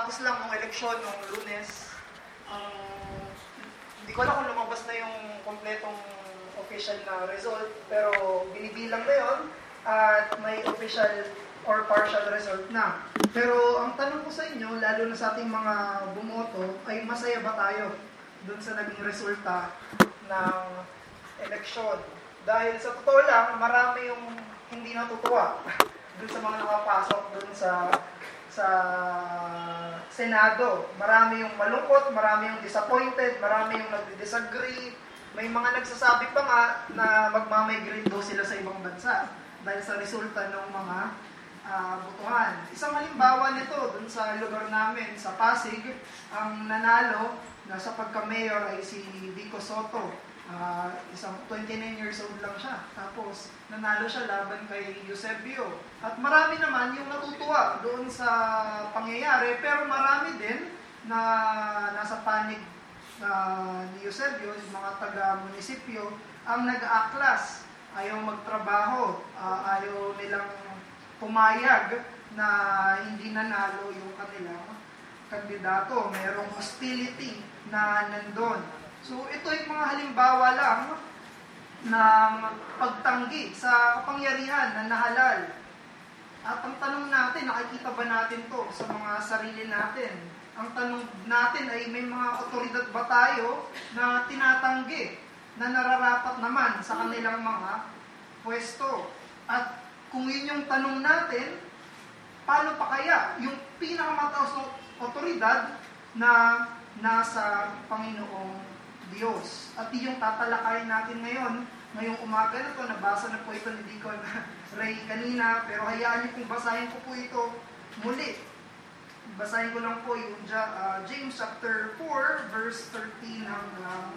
Kakatapos lang ng eleksyon ng Lunes. Hindi ko alam kung lumabas na yung kompletong official na result, pero binibilang na yun at may official or partial result na. Pero ang tanong ko sa inyo, lalo na sa ating mga bumoto, ay masaya ba tayo dun sa naging resulta ng eleksyon? Dahil sa totoo lang, marami yung hindi natutuwa dun sa mga nakapasok dun sa Senado. Marami yung malungkot, marami yung disappointed, marami yung nagdi-disagree. May mga nagsasabi pa nga na magmamigrate daw sila sa ibang bansa dahil sa resulta ng mga botohan. Isang halimbawa nito dun sa lugar namin, sa Pasig, ang nanalo na sa pagka-mayor ay si Vico Soto. Isang 29 years old lang siya. Tapos, nanalo siya laban kay Eusebio. At marami naman yung natutuwa doon sa pangyayari, pero marami din na nasa panig ni Eusebio, yung mga taga-munisipyo, ang nag-aaklas, ayaw magtrabaho, ayaw nilang pumayag na hindi nanalo yung kanilang kandidato. Merong hostility na nandun. So, ito yung mga halimbawa lang ng pagtanggi sa kapangyarihan na nahalal. At ang tanong natin, nakikita ba natin to sa mga sarili natin? Ang tanong natin ay may mga otoridad ba tayo na tinatanggi, na nararapat naman sa kanilang mga pwesto? At kung yun yung tanong natin, paano pa kaya yung pinakamataas na otoridad na nasa Panginoong Diyos? At yung tatalakayin natin ngayong umaga na to, nabasa na po ito ni Deacon Ray kanina, pero hayaan niyo kung basahin ko po ito muli. Basahin ko lang po yung James chapter 4, verse 13 hanggang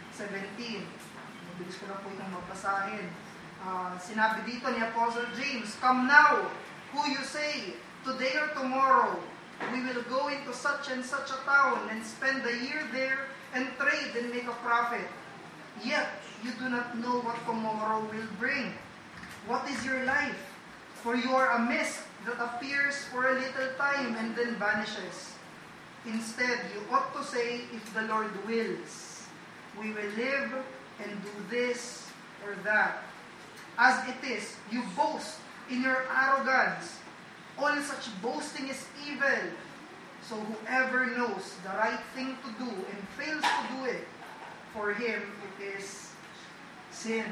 17. Mabilis ko lang po itong mabasahin. Sinabi dito ni Apostle James, "Come now, who you say, today or tomorrow, we will go into such and such a town and spend a year there and trade and make a profit. Yet you do not know what tomorrow will bring. What is your life? For you are a mist that appears for a little time and then vanishes. Instead, you ought to say, if the Lord wills, we will live and do this or that. As it is, you boast in your arrogance. All such boasting is evil. So whoever knows the right thing to do and fails to do it, for him it is sin."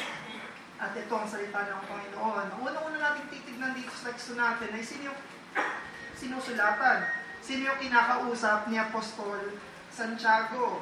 At ito ang salita ng Panginoon. Ang unang-una natin titignan dito sa teksto natin ay sino yung sinusulatan? Sino yung kinakausap ni Apostol Santiago?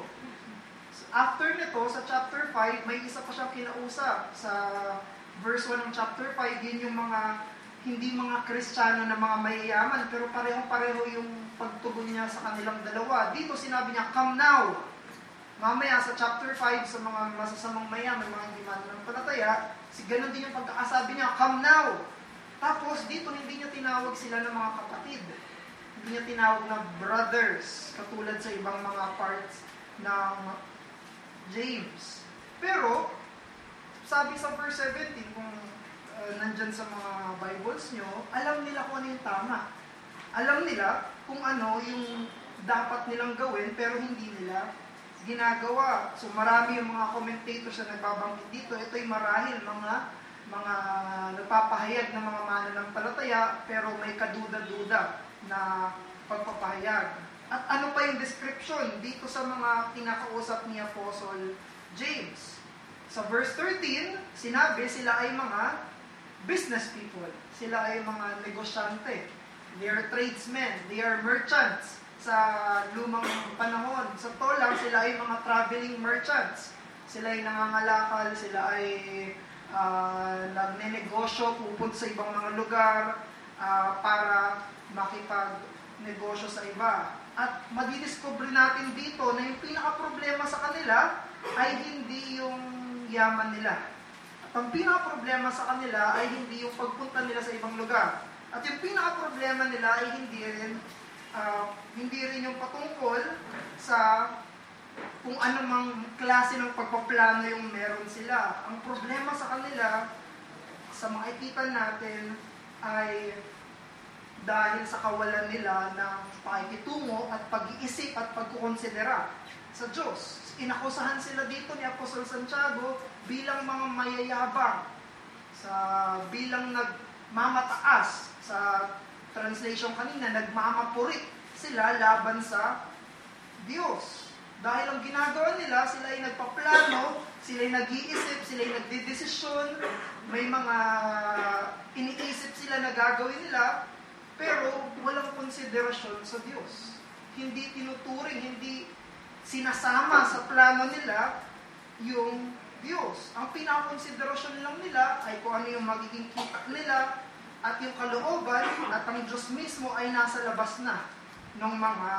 After nito, sa chapter 5, may isa pa siyang kinausap. Sa verse 1 ng chapter 5, yun yung mga hindi mga Kristiyano na mga mayayaman, pero parehong-pareho yung pagtugon niya sa kanilang dalawa. Dito sinabi niya, "Come now." Mamaya sa chapter 5, sa mga masasamang mayaman, mga hindi mananampalataya, ganun din yung pagkakasabi niya, "Come now." Tapos dito hindi niya tinawag sila ng mga kapatid. Hindi niya tinawag na brothers, katulad sa ibang mga parts ng James. Pero, sabi sa verse 17, kung nandyan sa mga Bibles nyo, alam nila kung ano yung tama. Alam nila kung ano yung dapat nilang gawin, pero hindi nila ginagawa. So marami yung mga commentators na nagbabanggit dito. Ito'y marahil mga nagpapahayag ng mga mananampalataya, pero may kaduda-duda na pagpapahayag. At ano pa yung description dito sa mga kinakausap ni Apostle James? Sa verse 13, sinabi sila ay mga business people. Sila ay mga negosyante. They are tradesmen. They are merchants. Sa lumang panahon, sa lang sila ay mga traveling merchants. Sila ay nangangalakal, sila ay nagnenegosyo, pupunta sa ibang mga lugar para makipagnegosyo sa iba. At madidiscover natin dito na yung pinaka-problema sa kanila ay hindi yung yaman nila. At ang pinaka-problema sa kanila ay hindi yung pagpunta nila sa ibang lugar. At yung pinaka-problema nila ay hindi rin yung patungkol sa kung anumang klase ng pagpaplano yung meron sila. Ang problema sa kanila, sa makikita natin, ay dahil sa kawalan nila ng pakikitungo at pag-iisip at pagkukonsidera sa Diyos. Inakusahan sila dito ni Apostol Santiago bilang mga mayayabang, bilang nagmamataas. Sa translation kanina, nagmamapurit sila laban sa Diyos. Dahil ang ginagawa nila, sila ay nagpaplano, sila ay nag-iisip, sila ay nagdidesisyon, may mga iniisip sila na gagawin nila, pero walang konsiderasyon sa Diyos. Hindi tinuturing, hindi sinasama sa plano nila yung Diyos. Ang pinakonsiderasyon lang nila ay kung ano yung magiging kita nila at yung kalooban, at ang Diyos mismo ay nasa labas na ng mga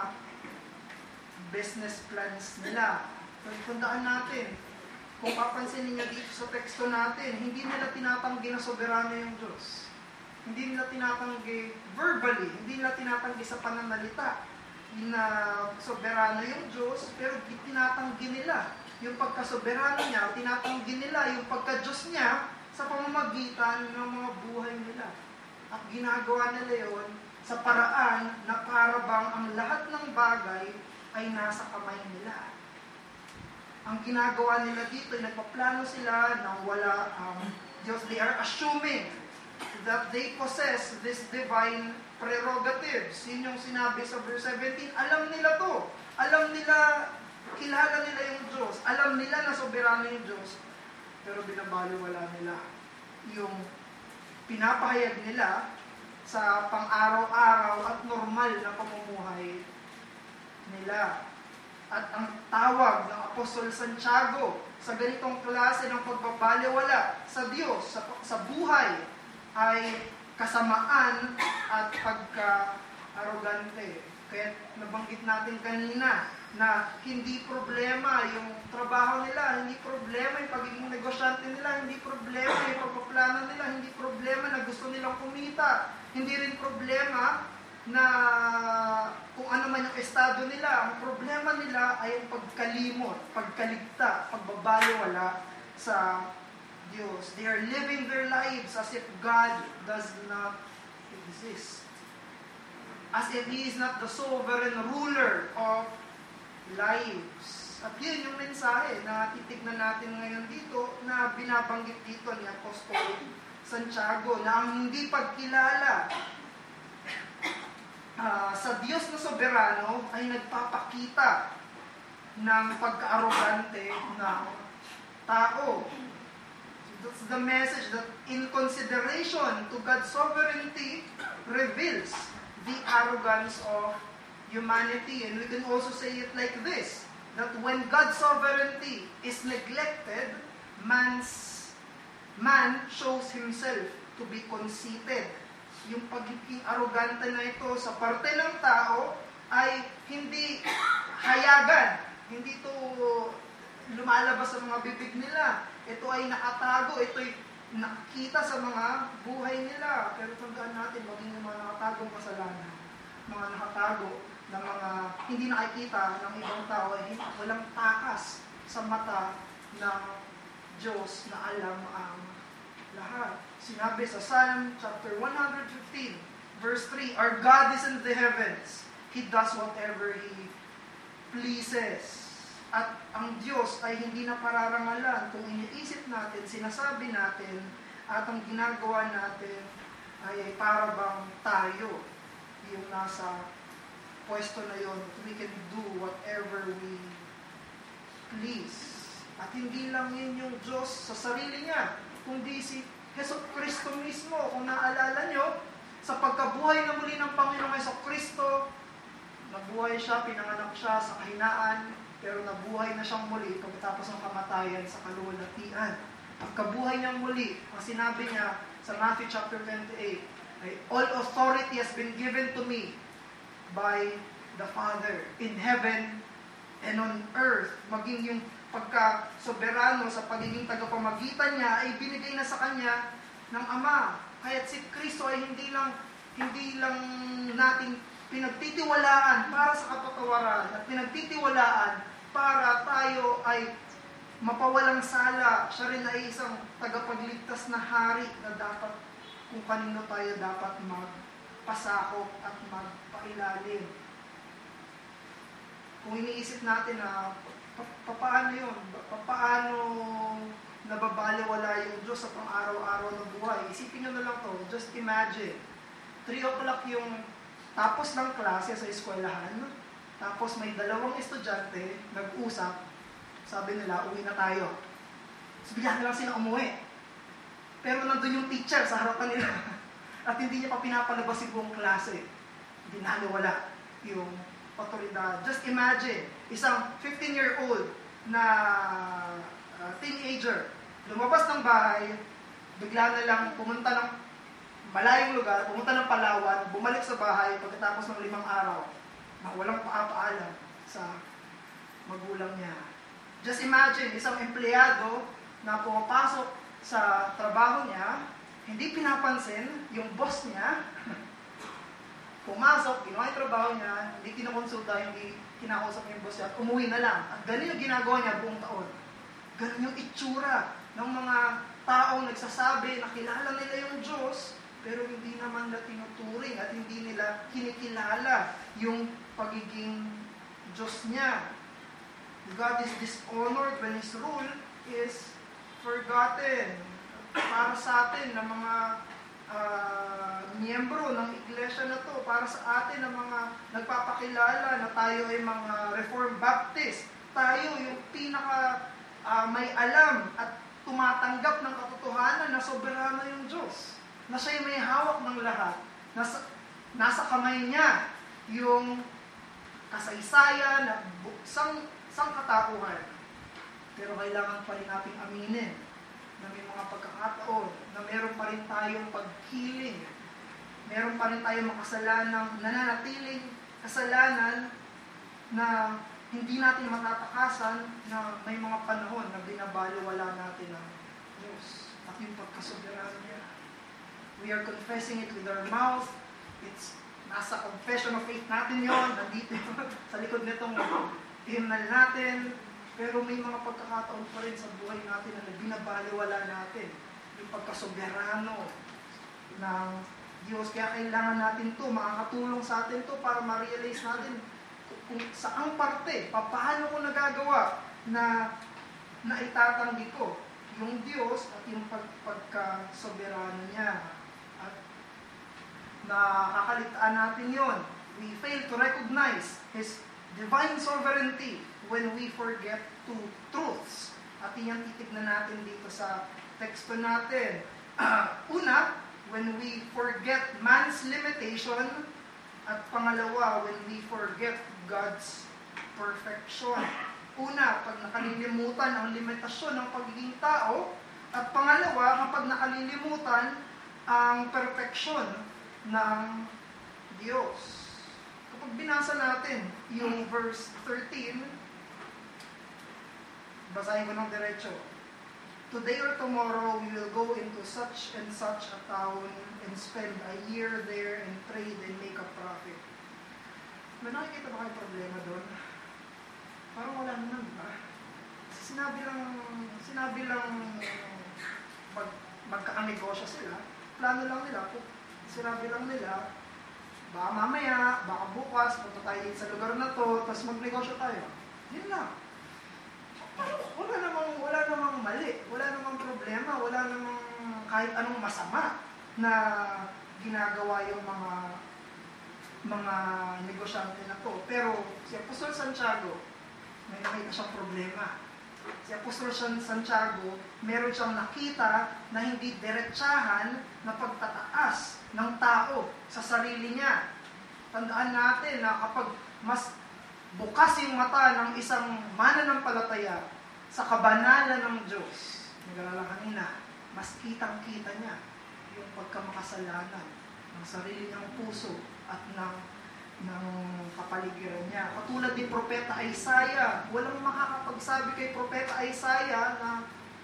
business plans nila. Tandaan natin, kung papansinin niyo dito sa teksto natin, hindi nila tinatanggi na soberano yung Diyos. Hindi nila tinatanggi verbally, hindi nila tinatanggi sa pananalita na soberano yung Diyos, pero tinatanggi nila yung pagkasoberano niya, tinatanggi nila yung pagka-Diyos niya sa pamamagitan ng mga buhay nila. At ginagawa nila yon sa paraan na parabang ang lahat ng bagay ay nasa kamay nila. Ang ginagawa nila dito ay nagpaplano sila nang wala ang Diyos. They are assuming that they possess this divine prerogatives. Yun yung sinabi sa verse 17. Alam nila to. Alam nila, kilala nila yung Diyos. Alam nila na soberano yung Diyos. Pero binabaliwala nila yung pinapahayag nila sa pang-araw-araw at normal na pamumuhay nila. At ang tawag ng Apostol Santiago sa ganitong klase ng pagbabaliwala sa Diyos, sa buhay, ay kasamaan at pagka-arrogante. Kaya nabanggit natin kanina na hindi problema yung trabaho nila, hindi problema yung pagiging negosyante nila, hindi problema yung pagpaplano nila, hindi problema na gusto nilang kumita, hindi rin problema na kung ano man yung estado nila. Ang problema nila ay yung pagkalimot, pagkaligta, pagbabaliwala sa Diyos. They are living their lives as if God does not exist. As if He is not the sovereign ruler of lives. At yun yung mensahe na titignan natin ngayon dito, na binabanggit dito ni Apostol Santiago, na ang hindi pagkilala sa Diyos na soberano ay nagpapakita ng pagka-arrogante ng tao. That's the message, that in consideration to God's sovereignty reveals the arrogance of humanity. And we can also say it like this, that when God's sovereignty is neglected, man shows himself to be conceited. Yung pagiging arrogante na ito sa parte ng tao ay hindi hayagan, hindi ito lumalabas sa mga bibig nila. Ito ay nakatago, ito ay nakikita sa mga buhay nila. Pero tandaan natin, maging yung mga nakatagong kasalanan, mga nakatago na mga hindi nakikita ng ibang tao, ay walang takas sa mata ng Diyos na alam ang lahat. Sinabi sa Psalm chapter 115, verse 3, Our God is in the heavens. He does whatever He pleases. At ang Diyos ay hindi na pararangalan kung iniisip natin, sinasabi natin, at ang ginagawa natin ay para bang tayo yung nasa pwesto na yon. We can do whatever we please. At hindi lang yun yung Diyos sa sarili niya, kundi si Jesucristo mismo. Kung naalala nyo, sa pagkabuhay na muli ng Panginoong Jesucristo, nabuhay siya, pinanganak siya sa kahinaan, pero nabuhay na siyang muli pagkatapos ng kamatayan sa kaluwalhatian. Ang kabuhay niyang muli, ang sinabi niya sa Matthew chapter 28, ay, All authority has been given to me by the Father in heaven and on earth. Maging yung pagka-soberano sa pagiging tagapamagitan niya ay binigay na sa kanya ng Ama. Kaya't si Kristo ay hindi lang natin pinagtitiwalaan para sa kapatawaran at pinagtitiwalaan para tayo ay mapawalang sala. Siya rin ay isang tagapagligtas na hari na dapat kung kanino tayo dapat magpasakop at magpailalim. Kung iniisip natin na paano yun, paano nababaliwala yung Diyos sa pang-araw-araw ng buhay, isipin nyo na lang to, just imagine, 3 o'clock yung tapos ng klase sa eskwelahan, tapos may 2 estudyante nag-usap, sabi nila, uwi na tayo. So, bigyan na lang sila umuwi. Pero nandun yung teacher sa harapan nila at hindi niya pa pinapalabas yung buong klase. Dinaliwala yung otoridad. Just imagine, isang 15-year-old na teenager, lumabas ng bahay, bigla na lang pumunta ng malayong lugar, pumunta ng Palawan, bumalik sa bahay pagkatapos ng 5 araw na walang paapaalam sa magulang niya. Just imagine, isang empleyado na pumapasok sa trabaho niya, hindi pinapansin yung boss niya, pumasok, ginawa yung trabaho niya, hindi kinokonsulta, hindi kinakausap yung boss niya, at umuwi na lang. At ganun yung ginagawa niya buong taon. Ganun yung itsura ng mga taong nagsasabi na kilala nila yung Diyos, pero hindi naman na tinuturing at hindi nila kinikilala yung pagiging Diyos niya. God is dishonored when His rule is forgotten. Para sa atin na mga miyembro ng iglesia na to, para sa atin na mga nagpapakilala na tayo ay mga Reformed Baptist, tayo yung pinaka may alam at tumatanggap ng katotohanan na soberano yung Diyos. Na siya'y may hawak ng lahat. Nasa kamay niya yung kasaysayan at sangkatauhan. Pero kailangan pa rin nating aminin na may mga pagkakataon na meron pa rin tayong pagkiling. Meron pa rin tayong makasalanang nananatiling kasalanan na hindi natin matatakasan na may mga panahon na binabaliwala natin ang Diyos at yung pagkasoberano niya. We are confessing it with our mouth. It's nasa confession of faith natin yon, nandito sa likod nitong hymnal natin. Pero may mga pagkakataon pa rin sa buhay natin na binabaliwala natin yung pagkasoberano ng Diyos. Kaya kailangan natin to, makakatulong sa atin to para ma-realize natin kung saang parte, paano ko nagagawa na itatanggi ko yung Diyos at yung pagkasoberano niya. At nakakalitaan natin yon. We fail to recognize His divine sovereignty when we forget two truths. At yan titignan natin dito sa teksto natin. Una, when we forget man's limitation. At pangalawa, when we forget God's perfection. Una, pag nakalilimutan ang limitasyon ng pagiging tao. At pangalawa, kapag nakalilimutan ang perfection ng Diyos. Kapag binasa natin yung verse 13, basahin ko ng diretso. Today or tomorrow, we will go into such and such a town and spend a year there and trade and make a profit. May nakikita ba kayo problema doon? Parang wala naman, ba? Sinabi lang magkakanegosyo sila. Plano lang nila. Sinabi lang nila, baka mamaya, baka bukas, punta tayo sa lugar na to, tapos magnegosyo tayo. Yun lang. Wala namang mali, wala namang problema, wala namang kahit anong masama na ginagawa yung mga negosyante na to. Pero si Apostol Santiago, may nakita siyang problema. Si Apostol Santiago, meron siyang nakita na hindi diretsahan na pagtataas ng tao sa sarili niya. Tandaan natin na kapag mas bukas yung mata ng isang mananampalataya sa kabanalan ng Diyos, nag-alala kanina, mas kitang-kita niya yung pagkamakasalanan ng sarili niyang puso at ng kapaligiran niya. Katulad ni Propeta Isaiah, walang makakapagsabi kay Propeta Isaiah na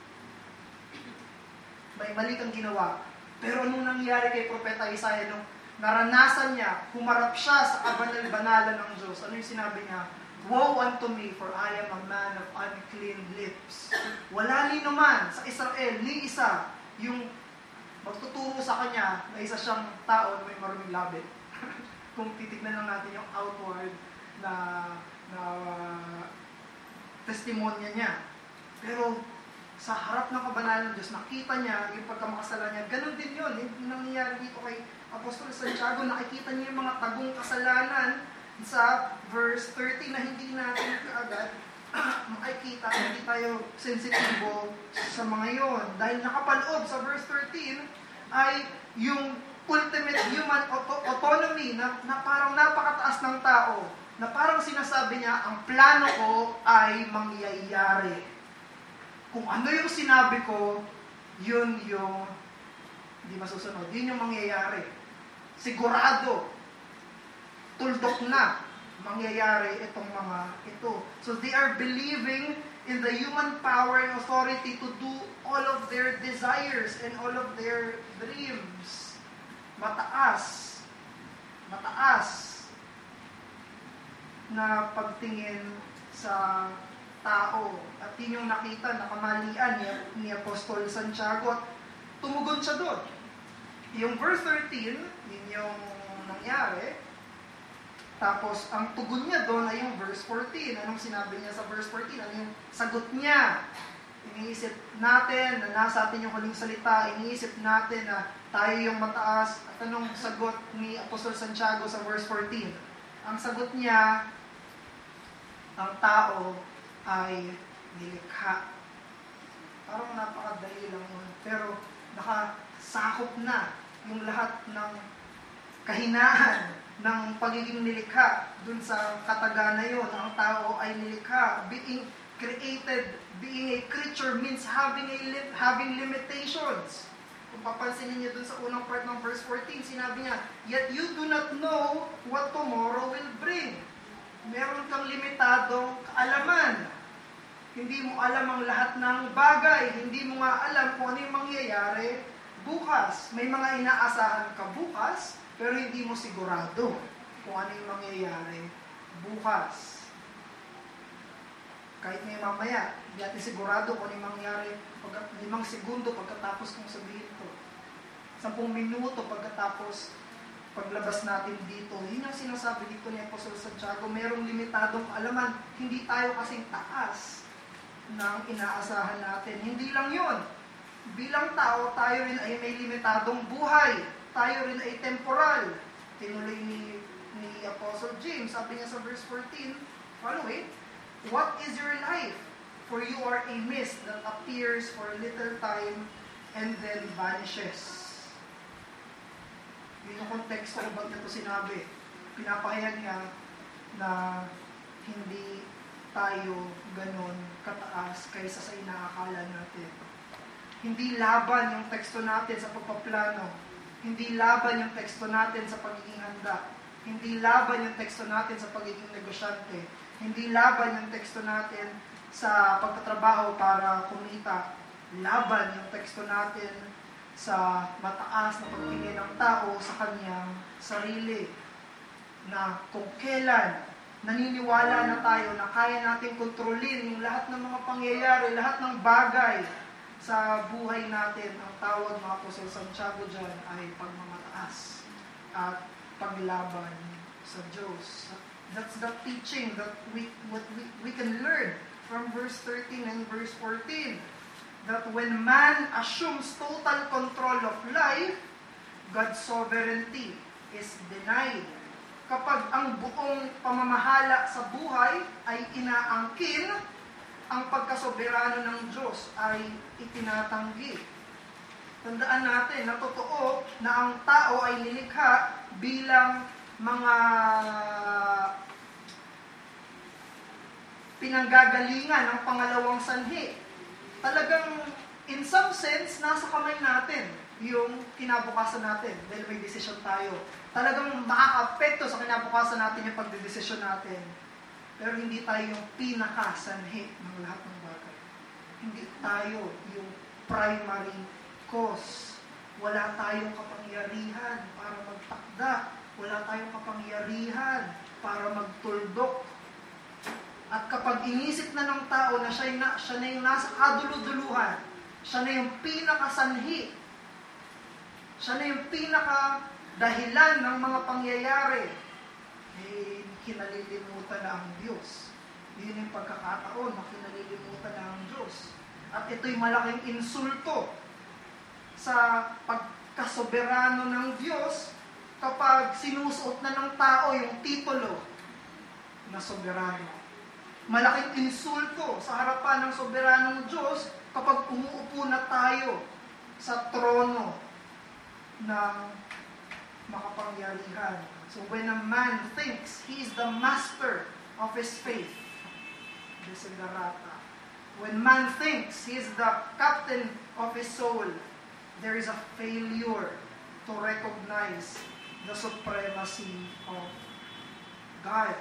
may mali kang ginawa. Pero anong nangyari kay Propeta Isaiah nung naranasan niya, humarap siya sa kabanal-banalan ng Diyos? Ano yung sinabi niya? Woe unto me, for I am a man of unclean lips. Wala ni naman sa Israel, ni isa, yung magtuturo sa kanya na isa siyang tao na may maruming labi. Kung titignan lang natin yung outward na testimonya niya. Pero sa harap ng kabanalan ng Diyos, nakita niya yung pagkamakasala niya. Ganon din yun. Yung nangyayari dito kay Apostol Santiago, nakikita niya yung mga tagong kasalanan sa verse 30 na hindi natin kaagad makikita, hindi tayo sensitibo sa mga yon. Dahil nakapaloob sa verse 13 ay yung ultimate human autonomy na parang napakataas ng tao, na parang sinasabi niya, ang plano ko ay mangyayari. Kung ano yung sinabi ko, yun yung hindi masusunod. Yun yung mangyayari. Sigurado. Tuldok na mangyayari itong mga ito. So they are believing in the human power and authority to do all of their desires and all of their dreams. Mataas. Mataas na pagtingin sa tao. At yun yung nakita na kamalian ni Apostol Santiago. At tumugon siya doon. Yung verse 13, yun yung nangyari. Tapos, ang tugon niya doon ay yung verse 14. Anong sinabi niya sa verse 14? Ano yung sagot niya? Iniisip natin na nasa atin yung huling salita. Iniisip natin na tayo yung mataas. At anong sagot ni Apostol Santiago sa verse 14? Ang sagot niya, ang tao ay nilikha. Parang napakadali lang yun. Pero nakasakop na yung lahat ng kahinaan ng pagiging nilikha dun sa kataga na yun. Ang tao ay nilikha. Being created, being a creature means having limitations. Kung papansinin niyo dun sa unang part ng verse 14, sinabi niya, yet you do not know what tomorrow will bring. Meron kang limitadong kaalaman. Hindi mo alam ang lahat ng bagay. Hindi mo nga alam kung ano yung mangyayari bukas. May mga inaasahan ka bukas, pero hindi mo sigurado kung ano yung mangyayari bukas. Kahit may mamaya, hindi natin sigurado kung ano yung mangyayari 5 segundo pagkatapos kong sabihin ito. 10 minuto pagkatapos paglabas natin dito. Yun ang sinasabi dito ni Apostol Santiago. Merong limitadong kaalaman. Hindi tayo kasing taas ng inaasahan natin. Hindi lang yun. Bilang tao, tayo rin ay may limitadong buhay. Tayo rin ay temporal. Tinuloy ni Apostle James, sabi niya sa verse 14, following, what is your life? For you are a mist that appears for a little time and then vanishes. Yun yung konteksto kung bakit ito sinabi. Pinapahayag niya na hindi tayo ganon kataas kaysa sa inaakala natin. Hindi laban yung teksto natin sa pagpaplano. Hindi laban yung teksto natin sa pagiging handa. Hindi laban yung teksto natin sa pagiging negosyante. Hindi laban yung teksto natin sa pagtatrabaho para kumita. Laban yung teksto natin sa mataas na pagtingin ng tao sa kanyang sarili. Na kung kailan naniniwala na tayo na kaya natin kontrolin yung lahat ng mga pangyayari, lahat ng bagay sa buhay natin, ang tawag mga Apostol Santiago dyan ay pagmamataas at paglaban sa Diyos. That's the teaching that we can learn from verse 13 and verse 14. That when man assumes total control of life, God's sovereignty is denied. Kapag ang buong pamamahala sa buhay ay inaangkin, ang pagkasoberano ng Diyos ay itinatanggi. Tandaan natin na totoo na ang tao ay nilikha bilang mga pinanggagalingan ng pangalawang sanhi. Talagang, in some sense, nasa kamay natin yung kinabukasan natin dahil may desisyon tayo. Talagang makaka-apekto sa kinabukasan natin yung pagdedesisyon natin. Pero hindi tayo yung pinakasanhi ng lahat ng bagay. Hindi tayo yung primary cause. Wala tayong kapangyarihan para magtakda. Wala tayong kapangyarihan para magtuldok. At kapag inisip na ng tao na siya na yung nasa kaduluduluhan, siya na yung pinakasanhi Siya na yung pinaka-dahilan ng mga pangyayari. Kinalilimutan na ang Diyos. Yun yung pagkakataon na kinalilimutan na ang Diyos. At ito'y malaking insulto sa pagkasoberano ng Diyos kapag sinusuot na ng tao yung titulo na soberano. Malaking insulto sa harapan ng soberanong Diyos kapag umuupo na tayo sa trono ng makapangyarihan. So when a man thinks he is the master of his faith, desiderata. When man thinks he is the captain of his soul, there is a failure to recognize the supremacy of God.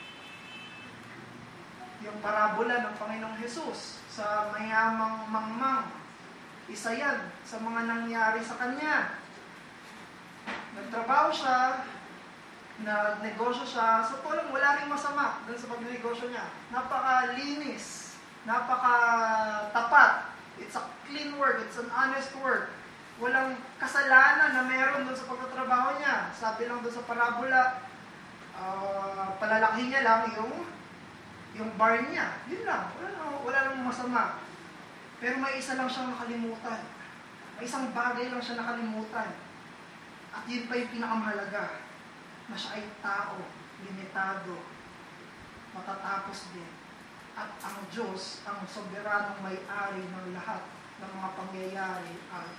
Yung parabola ng Panginoong Jesus sa mayamang mangmang, isa yan sa mga nangyari sa kanya. Nagtrabaho siya, nagnegosyo siya, so lang wala ring masama dun sa pagnegosyo niya. Napakalinis, napakatapat. It's a clean work, it's an honest work. Walang kasalanan na meron dun sa pagtatrabaho niya. Sabi lang dun sa parabola, palalaki niya lang yung bar niya. Yun lang, wala lang masama. Pero may isa lang siyang nakalimutan. May isang bagay lang siya nakalimutan. At yun pa yung pinakamahalaga, na siya ay tao, limitado, matatapos din. At ang Diyos, ang soberanong may-ari ng lahat ng mga pangyayari at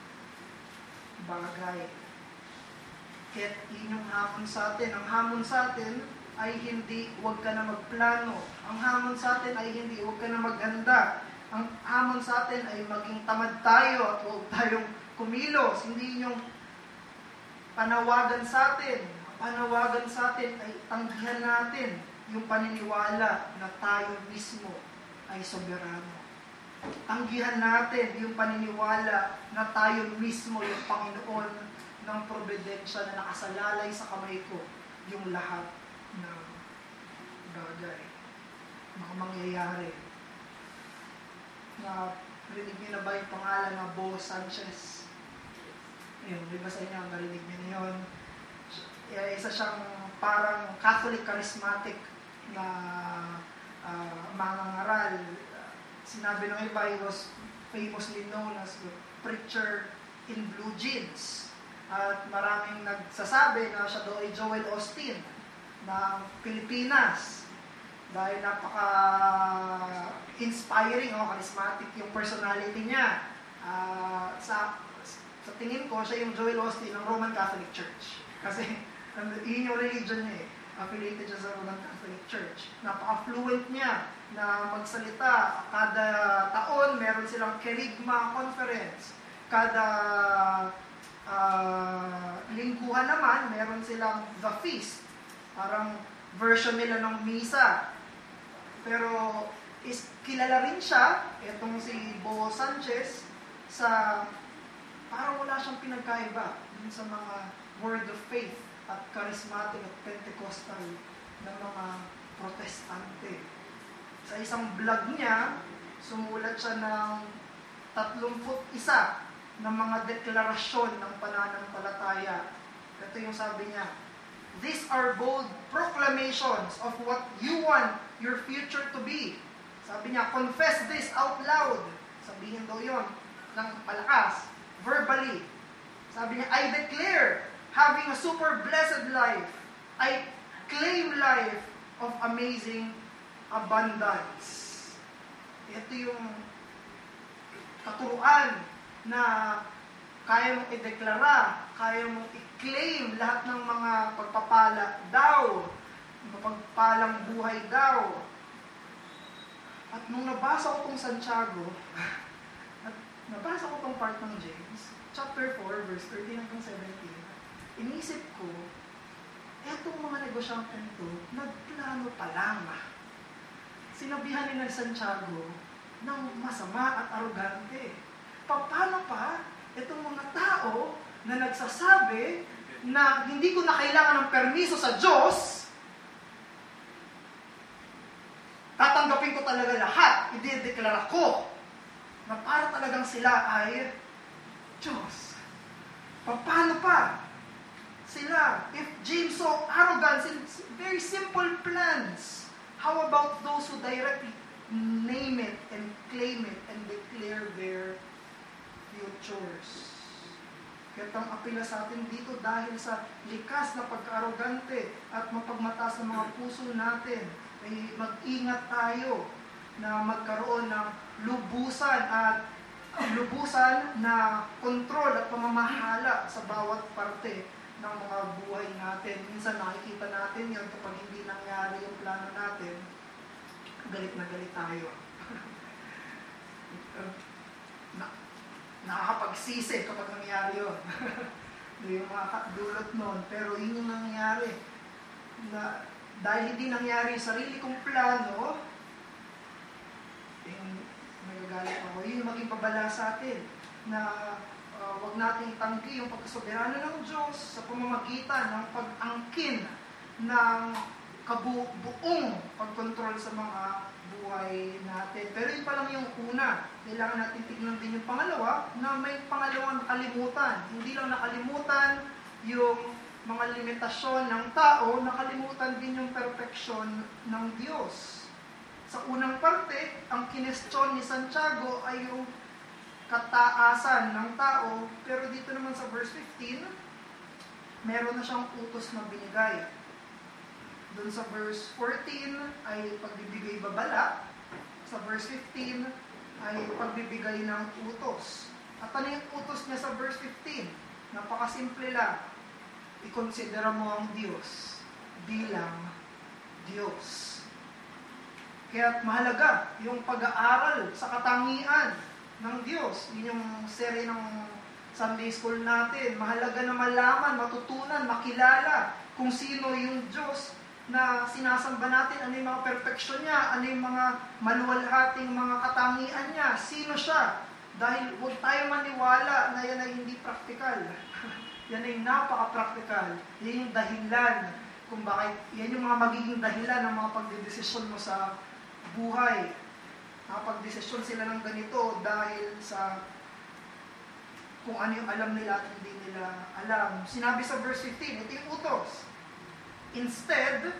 bagay. Kaya yun yung hamon sa atin. Ang hamon sa atin ay hindi huwag ka na magplano. Ang hamon sa atin ay hindi huwag ka na maghanda. Ang hamon sa atin ay maging tamad tayo at huwag tayong kumilos. Hindi yung panawagan sa atin. Panawagan sa atin ay tanggihan natin yung paniniwala na tayo mismo ay soberano. Tanggihan natin yung paniniwala na tayo mismo yung Panginoon ng probidensya na nakasalalay sa kamay ko yung lahat ng bagay, mga mangyayari. Na narinig niyo na ba yung pangalan na Bo Sanchez? Ayun, di ba sa inyo ang narinig niyo na yun? Isa siyang parang Catholic charismatic na mangangaral. Sinabi ng iba, he was famously known as the preacher in blue jeans. At maraming nagsasabi na siya daw ay Joel Osteen ng Pilipinas. Dahil napaka-inspiring o charismatic yung personality niya. Sa tingin ko, siya yung Joel Osteen ng Roman Catholic Church. Kasi yun yung religion niya eh. Affiliated siya sa Roman Catholic Church. Napaka-fluent niya na magsalita. Kada taon, meron silang Kerygma Conference. Kada lingguhan naman, meron silang The Feast. Parang version nila ng misa. Pero kilala rin siya, itong si Bo Sanchez, sa parang wala siyang pinagkaiba sa mga word of faith at charismatic at Pentecostal ng mga protestante. Sa isang vlog niya, sumulat siya ng 31 ng mga deklarasyon ng pananampalataya. Ito yung sabi niya, "These are bold proclamations of what you want your future to be." Sabi niya, "Confess this out loud." Sabihin daw yun ng malakas, verbally. Sabi niya, "I declare having a super blessed life. I claim life of amazing abundance." Ito yung katuruan na kaya mong ideklara, kaya mong i-claim lahat ng mga pagpapala daw, mapagpalang buhay daw. At nung nabasa ko itong Santiago, at nabasa ko itong part ng James, chapter 4, verse 13 hanggang 17, inisip ko, etong mga negosyanteng to, nagplano pa lang. Sinabihan ni Santiago ng masama at arugante. Paano pa itong mga tao na nagsasabi na hindi ko na kailangan ng permiso sa Diyos, tatanggapin ko talaga lahat, idedeklara ko na para talagang sila ay Diyos. Paano pa sila? If James saw arrogance in very simple plans, how about those who directly name it and claim it and declare their futures? Kaya ang apela sa atin dito dahil sa likas na pagka-arrogante at mapagmataas na mga puso natin, ay mag-ingat tayo na magkaroon ng lubusan na kontrol at pamamahala sa bawat parte ng mga buhay natin. Minsan nakikita natin yun kapag hindi nangyari yung plano natin, galit na galit tayo. Nakakapagsisi kapag nangyari yun. Yung mga dulot nun. Pero yun yung nangyari. Na, dahil hindi nangyari yung sarili kong plano, nagagalit ako. Yun yung maging babala sa atin na wag nating itanggi yung pagkasoberano ng Diyos sa pamamagitan ng pag-angkin ng kabuong pagkontrol sa mga buhay natin. Pero yun pa lang yung una. Kailangan natin tignan din yung pangalawa na may pangalawang nakalimutan. Hindi lang nakalimutan yung mga limitasyon ng tao, nakalimutan din yung perfeksyon ng Diyos. Sa unang parte, ang kinestyon ni Santiago ay yung kataasan ng tao, pero dito naman sa verse 15, meron na siyang utos na binigay. Doon sa verse 14 ay pagbibigay babala, sa verse 15 ay pagbibigay ng utos. At ano yung utos niya sa verse 15? Napakasimple lang. Ikonsidera mo ang Diyos bilang Diyos. Kaya mahalaga yung pag-aaral sa katangian ng Diyos. Yun yung seri ng Sunday School natin. Mahalaga na malaman, matutunan, makilala kung sino yung Diyos na sinasamba natin, ano yung mga perfeksyon niya, ano yung mga maluwalhating mga katangian niya, sino siya. Dahil huwag tayo maniwala na yan ay hindi praktikal. Yan ay napaka-praktikal. Yan yung dahilan kung bakit, yan yung mga magiging dahilan ng mga pagdedesisyon mo sa buhay. Nakapag-desisyon sila ng ganito dahil sa kung ano yung alam nila at hindi nila alam. Sinabi sa verse 15, ito yung utos. Instead,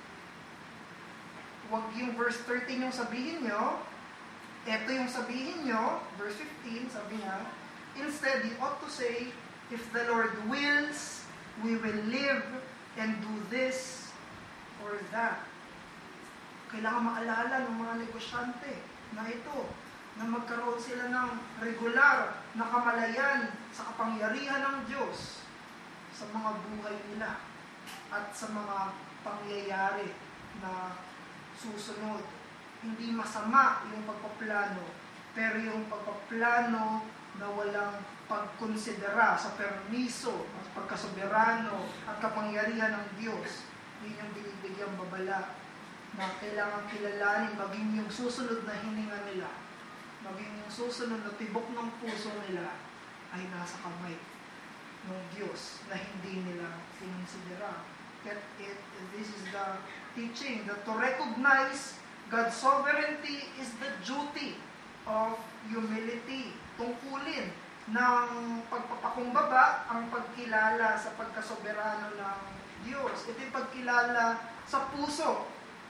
wag yung verse 13 yung sabihin nyo, ito yung sabihin nyo, verse 15, sabi niya, instead, you ought to say, if the Lord wills, we will live and do this or that. Kailangan maalala ng mga negosyante na ito, na magkaroon sila ng regular na kamalayan sa kapangyarihan ng Diyos sa mga buhay nila at sa mga pangyayari na susunod. Hindi masama yung pagpaplano, pero yung pagpaplano na walang pagkonsidera sa permiso at pagkasoberano at kapangyarihan ng Diyos, yun yung binibigyang babala na kailangan kilalanin, maging yung susunod na hininga nila, maging yung susunod na tibok ng puso nila ay nasa kamay ng Diyos na hindi nila kinonsidera. This is the teaching that to recognize God's sovereignty is the duty of humility. Tungkulin ng pagpapakumbaba ang pagkilala sa pagkasoberano ng Diyos. Ito'y pagkilala sa puso.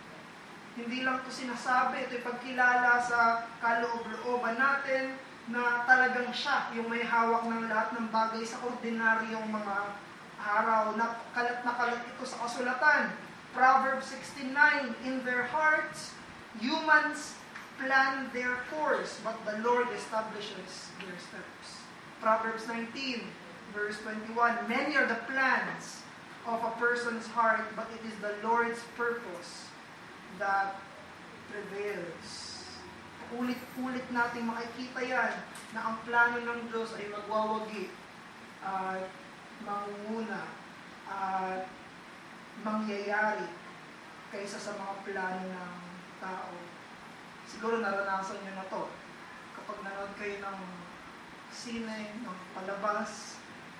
Hindi lang ito sinasabi, ito'y pagkilala sa kaloob-looban natin na talagang siya yung may hawak ng lahat ng bagay sa ordinaryong mga araw. Na kalat ito sa kasulatan. Proverbs 16:9, in their hearts, humans plan their course, but the Lord establishes their steps. Proverbs 19, verse 21, many are the plans of a person's heart, but it is the Lord's purpose that prevails. Ulit-ulit nating makikita yan na ang plano ng Diyos ay magwawagi at mangunguna at mangyayari kaysa sa mga plano ng tao. Siguro naranasan nyo na to. Kapag nanood kayo ng sine, ng palabas,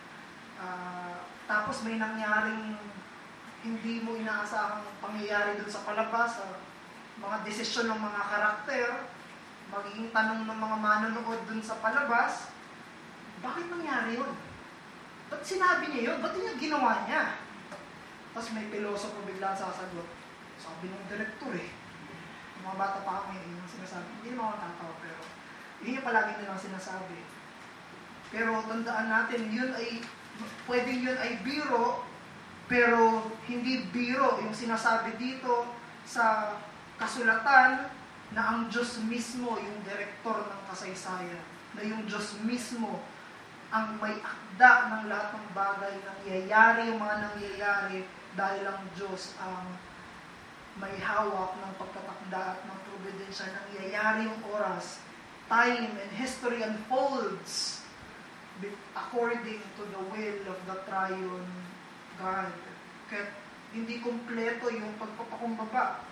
tapos may nangyaring hindi mo inaasahang pangyayari dun sa palabas, mga desisyon ng mga karakter, magiging tanong ng mga manonood dun sa palabas, bakit nangyari yun? Ba't sinabi niya yun? Ba't niya ginawa niya? Tapos may pilosopo biglang sasagot. Sabi ng direktor Yung mga bata pa kami, yun ang sinasabi. Hindi naman ako tatawa, pero yun yung palagi nilang sinasabi. Pero tandaan natin, pwedeng yun ay biro, pero hindi biro yung sinasabi dito sa kasulatan na ang Diyos mismo yung direktor ng kasaysayan. Na yung Diyos mismo ang may akda ng lahat ng bagay, nangyayari yung mga nangyayari dahil ang Diyos ang may hawak ng pagtatakda at ng providensya. Nangyayari yung oras. Time and history unfolds according to the will of the triune God. Kaya hindi kumpleto yung pagpapakumbaba.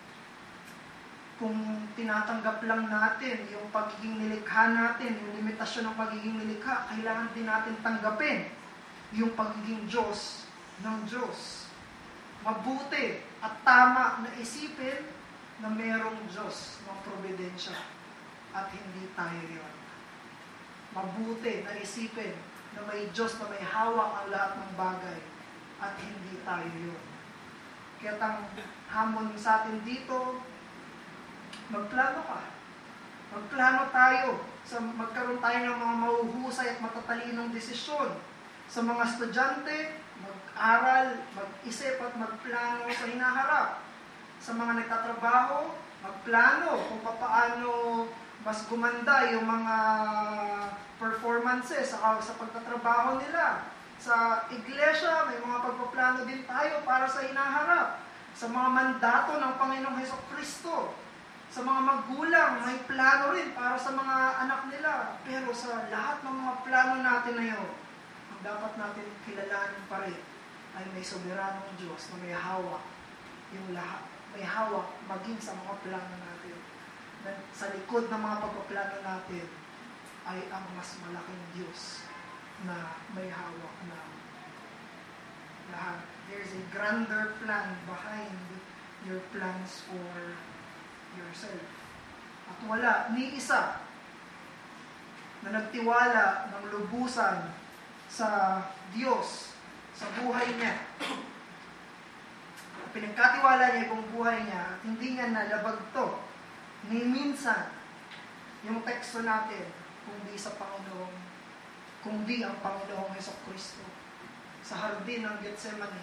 Kung tinatanggap lang natin yung pagiging nilikha natin, yung limitasyon ng pagiging nilikha, kailangan din natin tanggapin yung pagiging Diyos ng Diyos. Mabuti at tama na isipin na mayroong Diyos ng providensya at hindi tayo yun. Mabuti na isipin na may Diyos na may hawak ang lahat ng bagay at hindi tayo yun. Kaya ang hamon sa atin dito, magplano ka. Magplano tayo. Magkaroon tayo ng mga mahuhusay at matatalinong desisyon. Sa mga estudyante, mag-aral, mag-isip at magplano sa hinaharap. Sa mga nagtatrabaho, magplano kung paano mas gumanda yung mga performances sa pagtatrabaho nila. Sa iglesia, may mga pagpaplano din tayo para sa hinaharap. Sa mga mandato ng Panginoong Hesukristo. Sa mga magulang, may plano rin para sa mga anak nila. Pero sa lahat ng mga plano natin na yun, ang dapat natin kilalanin pa rin ay may soberanong Diyos na may hawak. Yung lahat, may hawak maging sa mga plano natin. Na sa likod ng mga pagpaplano natin ay ang mas malaking Diyos na may hawak na lahat. There's a grander plan behind your plans for yourself. At wala ni isa na nagtiwala ng lubusan sa Diyos, sa buhay niya. Pinagkatiwala niya yung buhay niya at hindi niya nalabag to ni minsan yung teksto natin kundi ang Panginoong Hesukristo sa hardin ng Getsemani.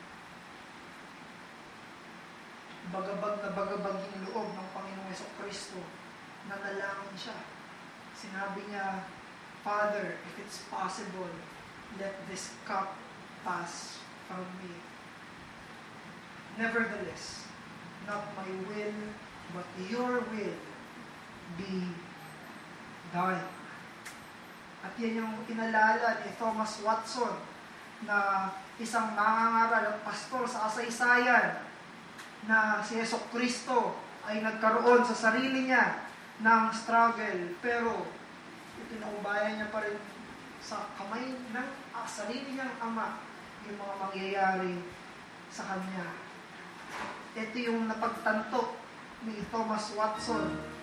Bagabag na bagabag yung loob ng Panginoong Hesukristo. Nanalangin siya. Sinabi niya, Father, if it's possible, let this cup pass from me. Nevertheless, not my will, but your will be done. At yan yung inalala ni Thomas Watson na isang mangangaral at pastor sa kasaysayan na si Hesukristo ay nagkaroon sa sarili niya ng struggle, pero ipinaubaya niya pa rin sa kamay ng sarili niyang ama yung mga mangyayari sa kanya. Ito yung napagtanto ni Thomas Watson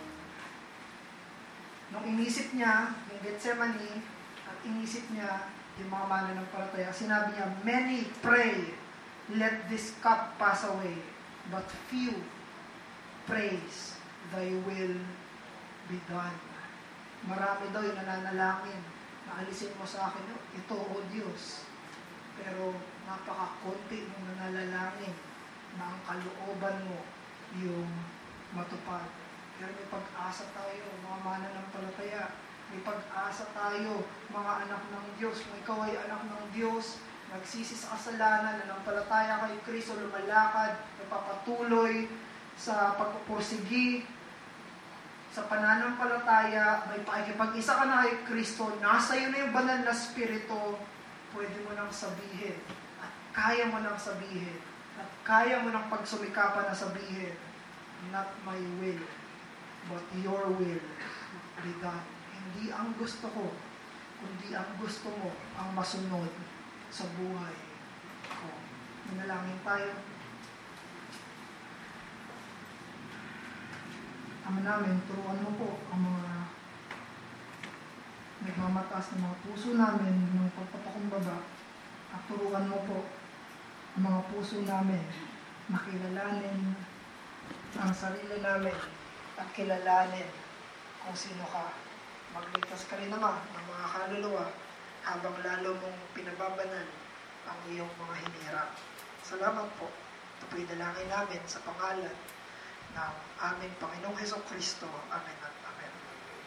nung inisip niya yung Getsemani at inisip niya yung mga mananampalataya. Sinabi niya, many pray, let this cup pass away, but few praise, thy will be done. Marami daw yung nananalangin na alisin mo sa akin ito, O Diyos. Pero napaka-konti mong nananalangin na ang kalooban mo yung matupad. Pero may pag-asa tayo, mga mananampalataya. May pag-asa tayo, mga anak ng Diyos. Kung ikaw ay anak ng Diyos, nagsisi sa kasalanan, nanampalataya kay Kristo, lumalakad, napapatuloy sa pagpupursigi, sa pananampalataya, may pakikipag-isa ka na kay Kristo, nasa iyo na yung banal na spirito, pwede mo nang sabihin, at kaya mo nang sabihin, at kaya mo nang pagsumikapan na sabihin, not my will, but your will be done. Hindi ang gusto ko, kundi ang gusto mo ang masunod sa buhay ko. Manalangin tayo. Ama namin, turuan mo po ang mga pinagmamataas ng mga puso namin, ng mga pagpapakumbaba, at turuan mo po ang mga puso namin na kilalanin ang sarili namin at kilalanin kung sino ka. Magligtas ka rin naman ng mga kaluluwa habang lalo mong pinababanan ang iyong mga hinirap. Salamat po. Ito po'y dalangin namin sa pangalan ng aming Panginoong Hesukristo. Amen at amen.